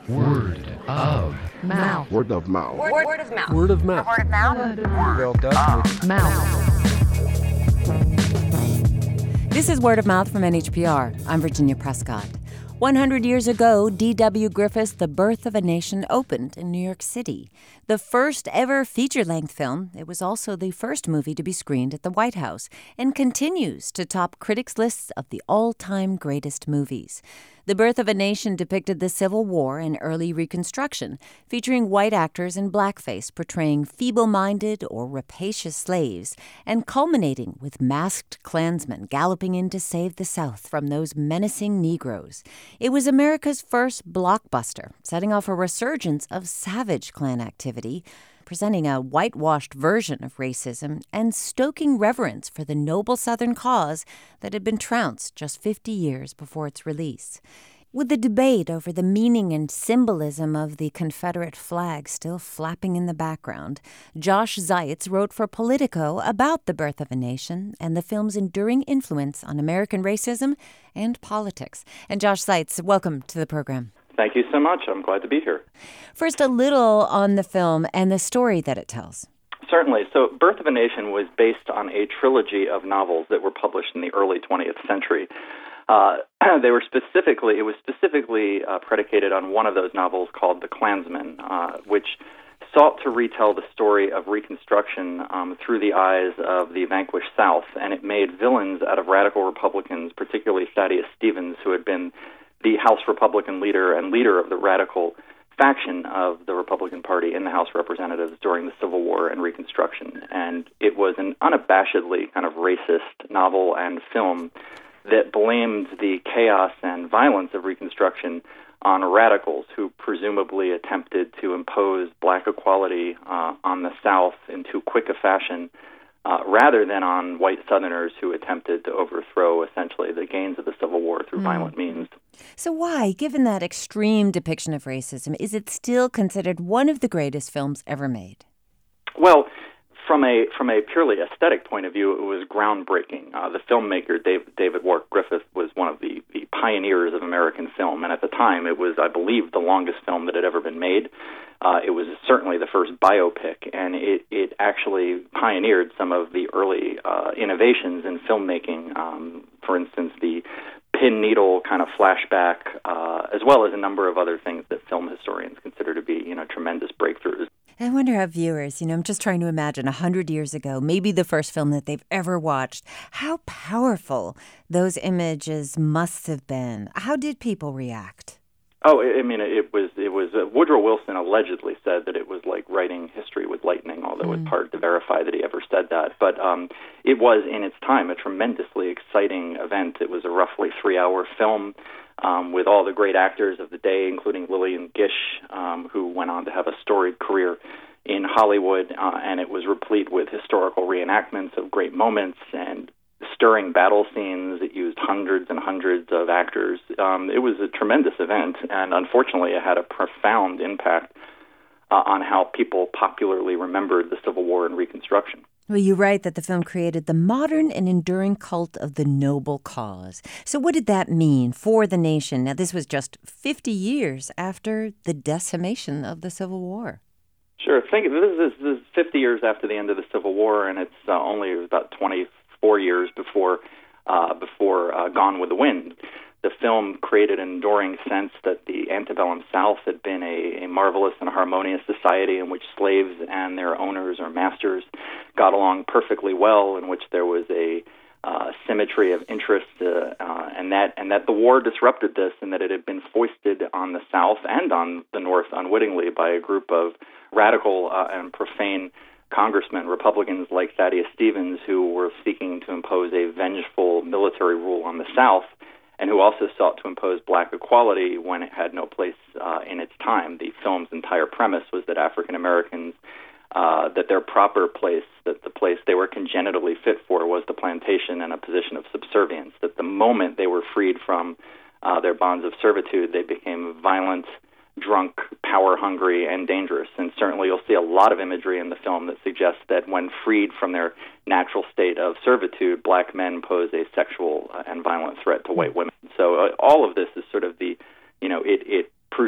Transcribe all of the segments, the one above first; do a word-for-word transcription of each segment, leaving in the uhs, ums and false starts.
Word of mouth. Word of mouth. Word, word of mouth. Word of mouth. Word of mouth. Word of Mouth. This is Word of Mouth from N H P R. I'm Virginia Prescott. one hundred years ago, D W Griffith's The Birth of a Nation opened in New York City. The first ever feature-length film, it was also the first movie to be screened at the White House and continues to top critics' lists of the all-time greatest movies. The Birth of a Nation depicted the Civil War and early Reconstruction, featuring white actors in blackface portraying feeble-minded or rapacious slaves, and culminating with masked Klansmen galloping in to save the South from those menacing Negroes. It was America's first blockbuster, setting off a resurgence of savage Klan activity, presenting a whitewashed version of racism and stoking reverence for the noble Southern cause that had been trounced just fifty years before its release. With the debate over the meaning and symbolism of the Confederate flag still flapping in the background, Josh Zeitz wrote for Politico about The Birth of a Nation and the film's enduring influence on American racism and politics. And Josh Zeitz, welcome to the program. Thank you so much. I'm glad to be here. First, a little on the film and the story that it tells. Certainly. So Birth of a Nation was based on a trilogy of novels that were published in the early twentieth century. Uh, they were specifically, it was specifically uh, predicated on one of those novels called The Klansman, uh, which sought to retell the story of Reconstruction um, through the eyes of the vanquished South, and it made villains out of radical Republicans, particularly Thaddeus Stevens, who had been the House Republican leader and leader of the radical faction of the Republican Party in the House of Representatives during the Civil War and Reconstruction. And it was an unabashedly kind of racist novel and film that blamed the chaos and violence of Reconstruction on radicals who presumably attempted to impose black equality uh, on the South in too quick a fashion, Uh, rather than on white Southerners who attempted to overthrow essentially the gains of the Civil War through mm. violent means. So why, given that extreme depiction of racism, is it still considered one of the greatest films ever made? Well, from a from a purely aesthetic point of view, it was groundbreaking. Uh, the filmmaker, Dave, David Wark Griffith, was one of the, the pioneers of American film, and at the time it was, I believe, the longest film that had ever been made. Uh, it was certainly the first biopic, and it, it actually pioneered some of the early uh, innovations in filmmaking. Um, for instance, the pin needle kind of flashback, uh, as well as a number of other things that film historians consider to be, you know, tremendous breakthroughs. I wonder how viewers, you know, I'm just trying to imagine a hundred years ago, maybe the first film that they've ever watched, how powerful those images must have been. How did people react? Oh, I mean, it was, it was, uh, Woodrow Wilson allegedly said that it was like writing history with lightning, although mm. it's hard to verify that he ever said that. But um, it was, in its time, a tremendously exciting event. It was a roughly three-hour film um, with all the great actors of the day, including Lillian Gish, um, who went on to have a storied career in Hollywood, uh, and it was replete with historical reenactments of great moments and stirring battle scenes. It used hundreds and hundreds of actors. Um, it was a tremendous event, and unfortunately it had a profound impact uh, on how people popularly remembered the Civil War and Reconstruction. Well, you write that the film created the modern and enduring cult of the noble cause. So what did that mean for the nation? Now, this was just fifty years after the decimation of the Civil War. Sure. Think this is, this is fifty years after the end of the Civil War, and it's uh, only about twenty-four years before uh, before uh, Gone with the Wind. The film created an enduring sense that the antebellum South had been a, a marvelous and harmonious society in which slaves and their owners or masters got along perfectly well, in which there was a uh, symmetry of interest, uh, uh, and that and that the war disrupted this, and that it had been foisted on the South and on the North unwittingly by a group of radical uh, and profane congressmen, Republicans like Thaddeus Stevens, who were seeking to impose a vengeful military rule on the South, and who also sought to impose black equality when it had no place uh, in its time. The film's entire premise was that African Americans, uh, that their proper place, that the place they were congenitally fit for was the plantation and a position of subservience, that the moment they were freed from uh, their bonds of servitude, they became violent, drunk, power-hungry, and dangerous. And certainly you'll see a lot of imagery in the film that suggests that when freed from their natural state of servitude, black men pose a sexual and violent threat to white women. So uh, all of this is sort of the, you know, it, it presumes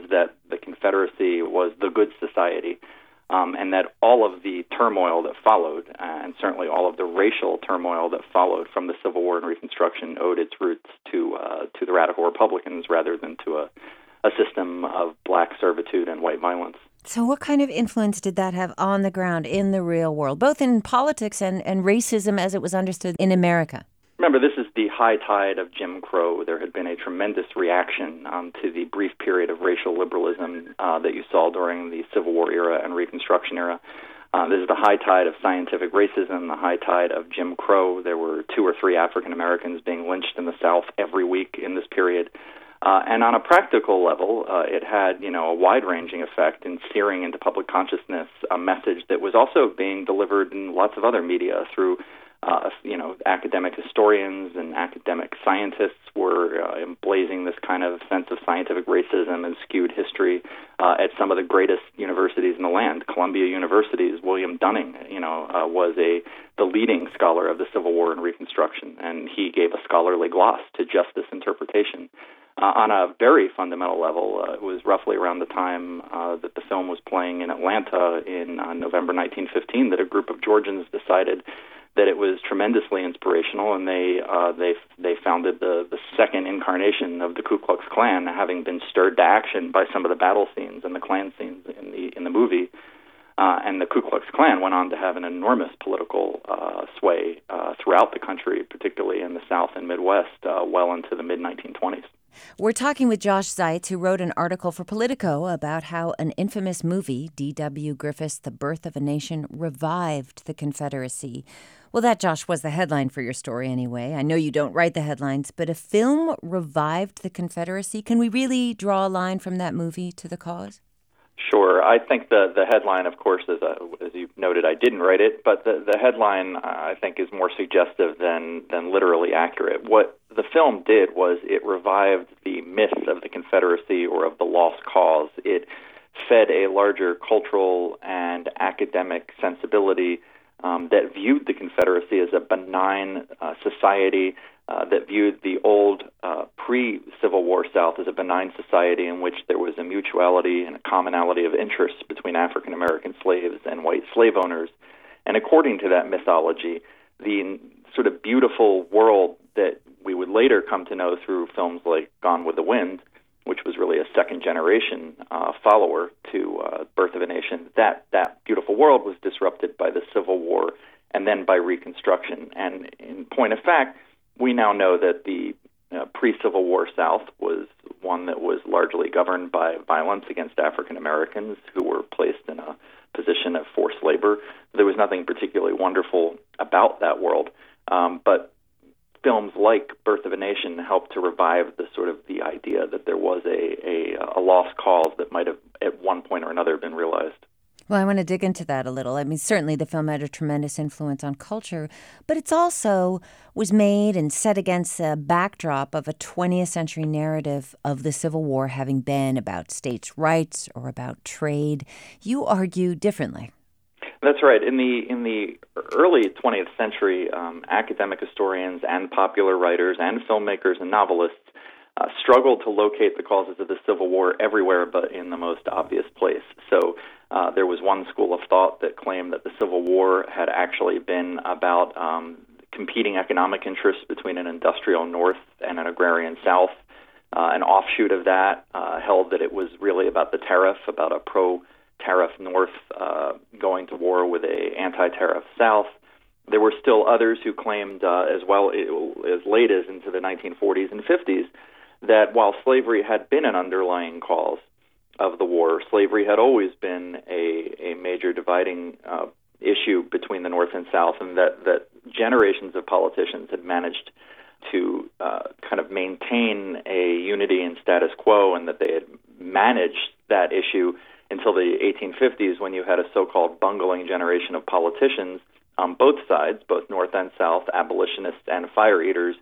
claims that the Confederacy was the good society, um, and that all of the turmoil that followed, and certainly all of the racial turmoil that followed from the Civil War and Reconstruction, owed its roots to uh, to the radical Republicans rather than to a, a system of black servitude and white violence. So what kind of influence did that have on the ground in the real world, both in politics and, and racism as it was understood in America? Remember, this is the high tide of Jim Crow. There had been a tremendous reaction um, to the brief period of racial liberalism uh, that you saw during the Civil War era and Reconstruction era. Uh, this is the high tide of scientific racism, the high tide of Jim Crow. There were two or three African Americans being lynched in the South every week in this period. Uh, and on a practical level, uh, it had, you know, a wide-ranging effect in searing into public consciousness a message that was also being delivered in lots of other media through, uh, you know, academic historians and academic scientists were uh, emblazing this kind of sense of scientific racism and skewed history uh, at some of the greatest universities in the land. Columbia University's William Dunning, you know, uh, was a the leading scholar of the Civil War and Reconstruction, and he gave a scholarly gloss to just this interpretation. Uh, on a very fundamental level, uh, it was roughly around the time uh, that the film was playing in Atlanta in uh, November nineteen fifteen that a group of Georgians decided that it was tremendously inspirational, and they uh, they they founded the, the second incarnation of the Ku Klux Klan, having been stirred to action by some of the battle scenes and the Klan scenes in the in the movie. Uh, and the Ku Klux Klan went on to have an enormous political uh, sway uh, throughout the country, particularly in the South and Midwest, uh, well into the mid nineteen twenties. We're talking with Josh Zeitz, who wrote an article for Politico about how an infamous movie, D W Griffith's The Birth of a Nation, revived the Confederacy. Well, that, Josh, was the headline for your story anyway. I know you don't write the headlines, but a film revived the Confederacy. Can we really draw a line from that movie to the cause? Sure. I think the, the headline, of course, as, a, as you noted, I didn't write it, but the, the headline, I think, is more suggestive than, than literally accurate. What the film did was it revived the myth of the Confederacy or of the lost cause. It fed a larger cultural and academic sensibility um, that viewed the Confederacy as a benign uh, society, Uh, that viewed the old uh, pre-Civil War South as a benign society in which there was a mutuality and a commonality of interests between African American slaves and white slave owners. And according to that mythology, the sort of beautiful world that we would later come to know through films like Gone with the Wind, which was really a second-generation uh, follower to uh, Birth of a Nation, that, that beautiful world was disrupted by the Civil War and then by Reconstruction. And in point of fact, we now know that the uh, pre-Civil War South was one that was largely governed by violence against African Americans who were placed in a position of forced labor. There was nothing particularly wonderful about that world, um, but films like Birth of a Nation helped to revive the sort of the idea that there was a, a, a lost cause that might have at one point or another been realized. Well, I want to dig into that a little. I mean, certainly the film had a tremendous influence on culture, but it's also was made and set against a backdrop of a twentieth century narrative of the Civil War having been about states' rights or about trade. You argue differently. That's right. In the in the early twentieth century, um, academic historians and popular writers and filmmakers and novelists uh, struggled to locate the causes of the Civil War everywhere but in the most obvious place. So Uh, there was one school of thought that claimed that the Civil War had actually been about um, competing economic interests between an industrial North and an agrarian South. Uh, an offshoot of that uh, held that it was really about the tariff, about a pro-tariff North uh, going to war with a anti-tariff South. There were still others who claimed, uh, as well as late as into the nineteen forties and fifties, that while slavery had been an underlying cause of the war, slavery had always been a, a major dividing uh, issue between the North and South, and that, that generations of politicians had managed to uh, kind of maintain a unity and status quo, and that they had managed that issue until the eighteen fifties, when you had a so-called bungling generation of politicians on both sides, both North and South, abolitionists and fire eaters,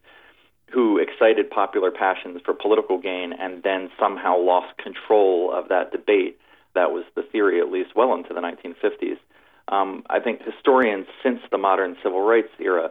who excited popular passions for political gain and then somehow lost control of that debate. That was the theory, at least well into the nineteen fifties. Um, I think historians since the modern civil rights era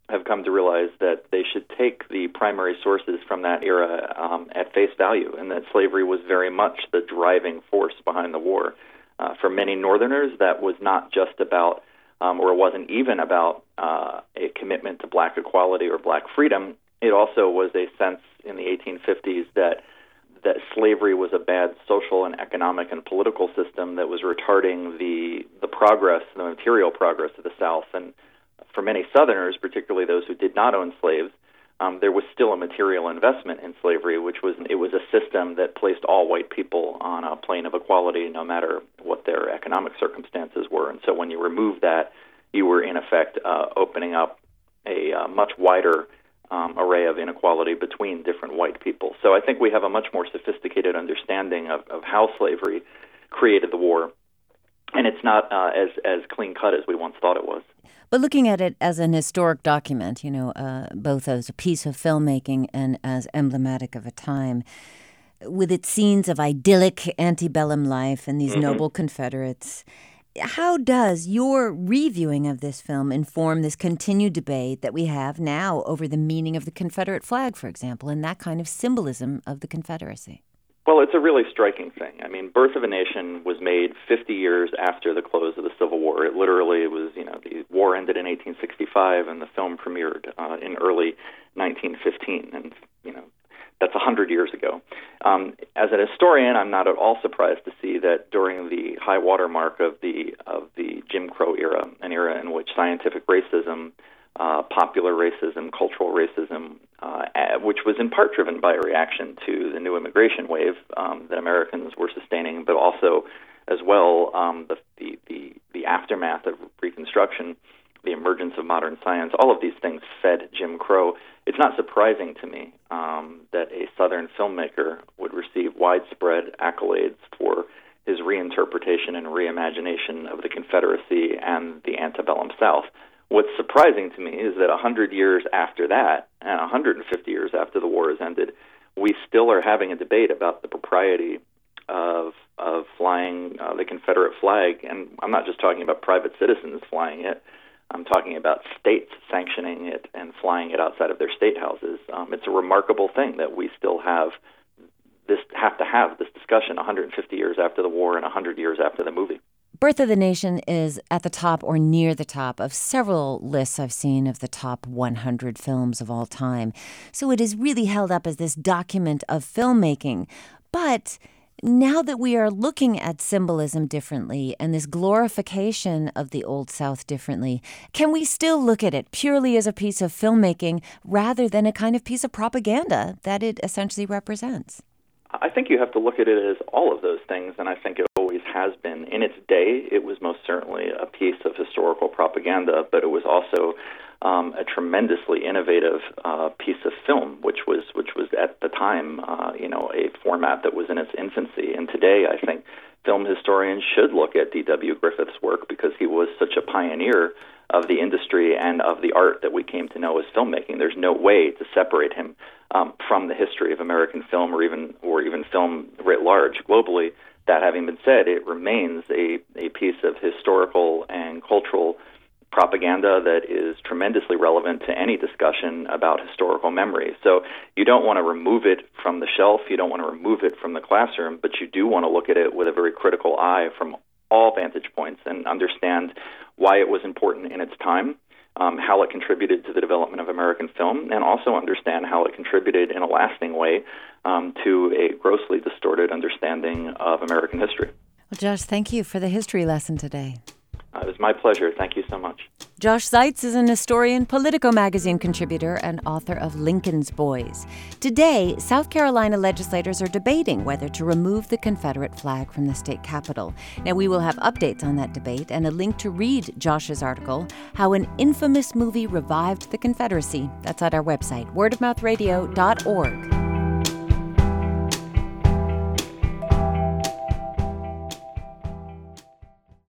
have come to realize that they should take the primary sources from that era um, at face value, and that slavery was very much the driving force behind the war. Uh, for many Northerners, that was not just about, um, or it wasn't even about uh, a commitment to black equality or black freedom. It also was a sense in the eighteen fifties that that slavery was a bad social and economic and political system that was retarding the the progress, the material progress of the South. And for many Southerners, particularly those who did not own slaves, um, there was still a material investment in slavery, which was it was a system that placed all white people on a plane of equality, no matter what their economic circumstances were. And so when you remove that, you were in effect uh, opening up a uh, much wider um, array of inequality between different white people. So I think we have a much more sophisticated understanding of, of how slavery created the war, and it's not uh, as as clean cut as we once thought it was. But looking at it as an historic document, you know, uh, both as a piece of filmmaking and as emblematic of a time, with its scenes of idyllic antebellum life and these mm-hmm. noble Confederates, how does your reviewing of this film inform this continued debate that we have now over the meaning of the Confederate flag, for example, and that kind of symbolism of the Confederacy? Well, it's a really striking thing. I mean, Birth of a Nation was made fifty years after the close of the Civil War. It literally was, you know, the war ended in eighteen sixty-five, and the film premiered uh, in early nineteen fifteen, and, you know, that's one hundred years ago. Um, as an historian, I'm not at all surprised to see that during the high watermark of the of the Jim Crow era, an era in which scientific racism, uh, popular racism, cultural racism, uh, which was in part driven by a reaction to the new immigration wave um, that Americans were sustaining, but also, as well, um, the, the, the, the aftermath of Reconstruction, the emergence of modern science, all of these things fed Jim Crow. It's not surprising to me um, that a Southern filmmaker would receive widespread accolades for his reinterpretation and reimagination of the Confederacy and the antebellum South. What's surprising to me is that one hundred years after that, and one hundred fifty years after the war has ended, we still are having a debate about the propriety of of flying uh, the Confederate flag. And I'm not just talking about private citizens flying it. I'm talking about states sanctioning it and flying it outside of their state houses. Um, it's a remarkable thing that we still have this have to have this discussion one hundred fifty years after the war and one hundred years after the movie. Birth of the Nation is at the top or near the top of several lists I've seen of the top one hundred films of all time. So it is really held up as this document of filmmaking. But now that we are looking at symbolism differently and this glorification of the Old South differently, can we still look at it purely as a piece of filmmaking rather than a kind of piece of propaganda that it essentially represents? I think you have to look at it as all of those things, and I think it always has been. In its day, it was most certainly a piece of historical propaganda, but it was also um, a tremendously innovative uh, piece of film, which was which was at the time, uh, you know, a format that was in its infancy. And today, I think film historians should look at D W Griffith's work because he was such a pioneer of the industry and of the art that we came to know as filmmaking. There's no way to separate him um, from the history of American film or even or even film writ large globally. That having been said, it remains a, a piece of historical and cultural propaganda that is tremendously relevant to any discussion about historical memory. So you don't want to remove it from the shelf, you don't want to remove it from the classroom, but you do want to look at it with a very critical eye from all vantage points and understand why it was important in its time, um, how it contributed to the development of American film, and also understand how it contributed in a lasting way um, to a grossly distorted understanding of American history. Well, Josh, thank you for the history lesson today. Uh, it was my pleasure. Thank you so much. Josh Seitz is an historian, Politico magazine contributor, and author of Lincoln's Boys. Today, South Carolina legislators are debating whether to remove the Confederate flag from the state capitol. Now, we will have updates on that debate and a link to read Josh's article, How an Infamous Movie Revived the Confederacy. That's at our website, word of mouth radio dot org.